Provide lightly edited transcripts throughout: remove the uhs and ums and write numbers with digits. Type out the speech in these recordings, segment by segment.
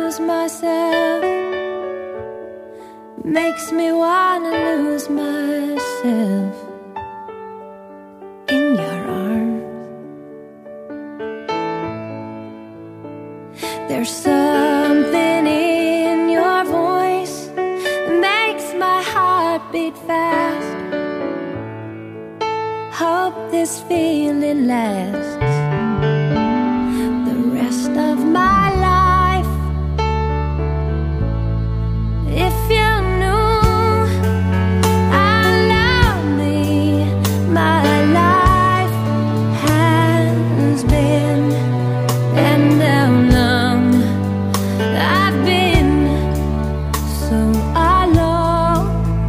lose myself, makes me wanna lose myself in your arms. There's something in your voice that makes my heart beat fast. Hope this feeling lasts the rest of my life. If you knew how lonely my life has been, and how long I've been so alone.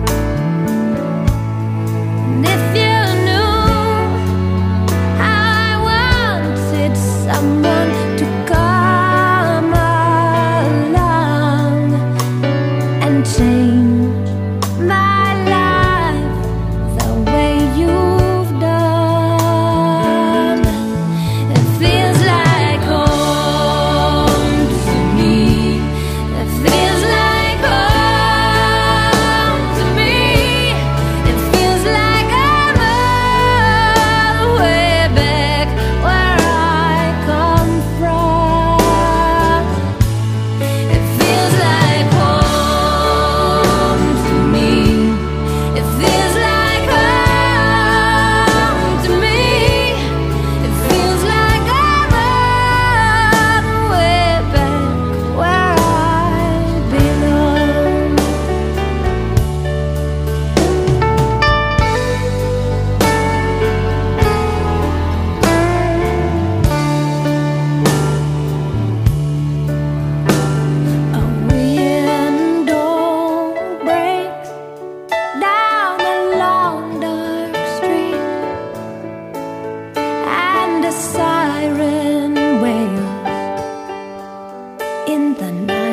And if you knew how I wanted someone to come along and change my life the way you've done. It feels like home to me. It feels like home to me. It feels like I'm all the way back where I come from. It feels like home to me. It feels like home to me. It feels like I'm all the way back where I belong. A window breaks down a long dark street, and a siren wails in the night.